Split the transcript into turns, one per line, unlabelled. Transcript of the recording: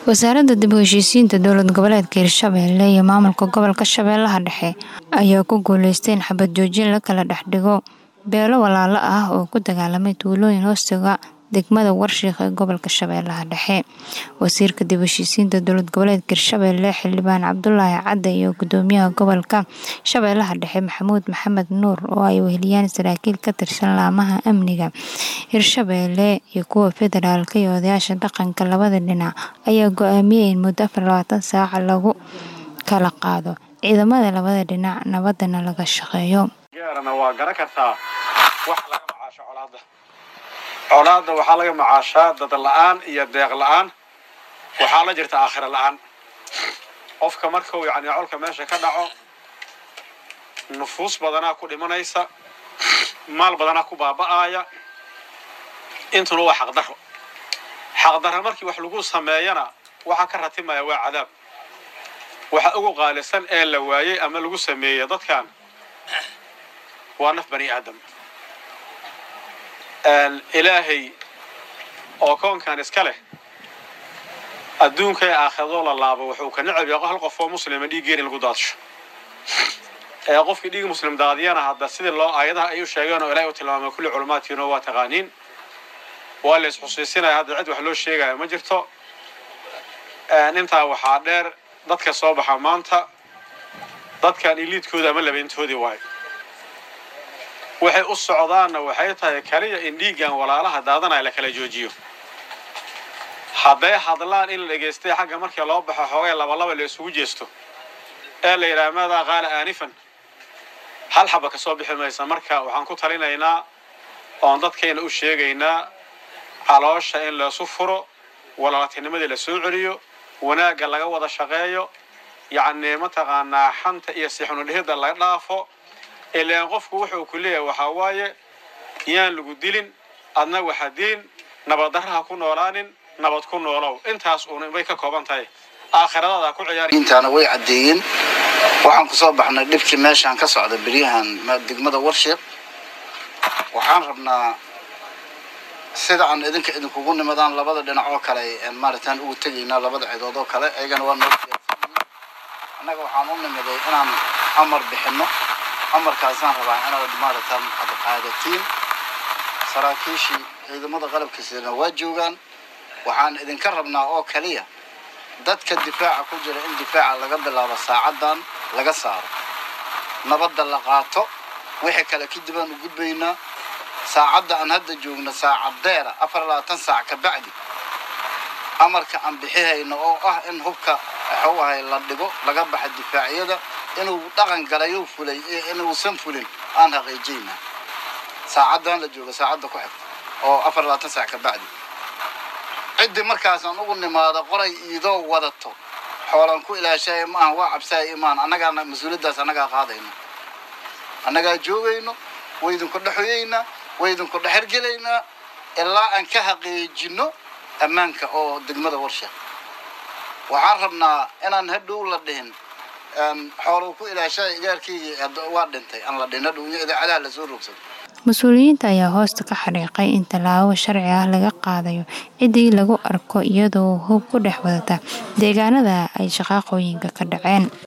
wasaaradda dib u heshiisiinta dowlad goboleedka Hirshabelle iyo maamulka gobolka Shabeellaha Dhexe ayaa ku guuleysteen xabad joojin la kala dhexdhigo beelo walaalo ah oo ku dagaalamay tuulooyin hoostiga degmada Warshiiq ee gobolka Shabeellaha Dhexe. Wasiirka dib u heshiisiinta dowlad goboleedka Hirshabelle Xildhibaan Cabdullaahi Cadde iyo gudoomiyaha gobolka Shabeellaha Dhexe Maxamuud Maxamed Nuur oo ay weheliyaan saraakiil ka tirsan laamaha amniga Hirshabelle iyo kuwa federaalka iyo odayaasha dhaqanka labada dhinac ayaa go'aamiyay in muddo 24 saac lagu kala qaado ciidamada labada dhinac nabadana laga shaqeeyo.
waa garan kartaa wax laga macaasho colaadda waxaa laga macaashaa dad la'aan iyo deeq la'aan waxaa la jirta aakhira la'aan qofka marka uu colka meesha ka dhaco nufuus badanaa ku dhimanaysa maal badanaa ku baaba'aya intuna waa xaqdarro markii wax lagu sameeyana waxa ka ratimaya waa cadaab waxa ugu qaalisan ee la waayay ama lagu sameeyay dadkan waa naf bani aadam ilaahay oo koonkan iska leh adduunka ee aakhirado la laabo wuxuu ka necab yahay hal qof oo muslima dhiigeen lagu daadsho qofkii dhiig muslim daadiyana hadda sidii loo aayadaha ay u sheegeen oo ilaahay u tilmaamay kulli culamaadkiina waa taqaaniin waa la isxusuusinaya hadda cid wax loo sheegayo ma jirto intaa waxaa dheer dadka soo baxa maanta dadkan iliidkooda ama labeyntoodii waay waxay u socdaanna waxay tahay kaliya in dhiigan walaalaha daadanaya la kala joojiyo hadday hadlaan in la dhageystay xagga markii loo baxo xoogay laba la isugu jeesto ee la yiraahdo maada qaala aanifan hal xaba ka soo bixi maysa marka waxaan ku talinaynaa oo dadkeena u sheegaynaa caloosha in la soo furo walaaltinimadii la soo celiyo wanaaga laga wada shaqeeyo ma taqaanaa xanta iyo sixnu dhihida laga dhaafo ilaan qofku wuxuu ku leeyahay waxa waaye yaan lagu dilin adna waxa diin nabad darraha ku noolaanin nabad ku noolow intaas uun way ka kooban tahay aakhirada ku ciyaari
intaana way cadeeyeen waxaan ku soo baxnay dhibkii meeshaan ka socda bariyahan degmada Warshiiq waxaan rabnaa sida aan idinkugu nimadaan labada dhinac oo kale maartaan ugu tageynaa labada ciidood oo kale ayagana waa noo anaga waxaan u nimaday inaan amar bixino amarkaasaan rabaa inaad maartaan qaadatiin saraakiishii ciidamada qalabka sida waa joogaan waxaan idinka rabnaa oo kaliya dadka difaaca ku jira in difaaca laga bilaabo saacadan laga saaro nabadda la qaato wixii kale kadib aan u gudbaynaa saacadda aan hadda joogno saacadeera 24 saac ka bacdi amarka aan bixihayno oo ah in hubka xawahay la dhigo laga baxo difaaciyada inuu dhaqan galayo fulay inuu san fulin aan xaqiijina saacadan la joogo saacadda ku xigta oo 24 saac ka bacdi cid markaas aan ugu nimaado qoray idoo wadato xoolan ku ilaashay ma aha waa cabsay iimaan anaga mas'uuliyadaas anaga qaadayno anaga joogayno waydinku dhaxoyayna waydinku dhaxirgelayna ilaa aan ka xaqiijino ammaanka oo degmada Warshiiq waxaan rabnaa inaan hadhow la dhihin xoolo ku ilaashay gaarkii waa dhintay aan la dhino idaacadaha la soo roogsan
mas'uuliyiinta ayaa hoosta ka xariiqay in tallaabo sharci ah laga qaadayo cidii lagu arko iyadoo hub ku dhex wadata deegaanada ay shaqooyinka ka dhaceen.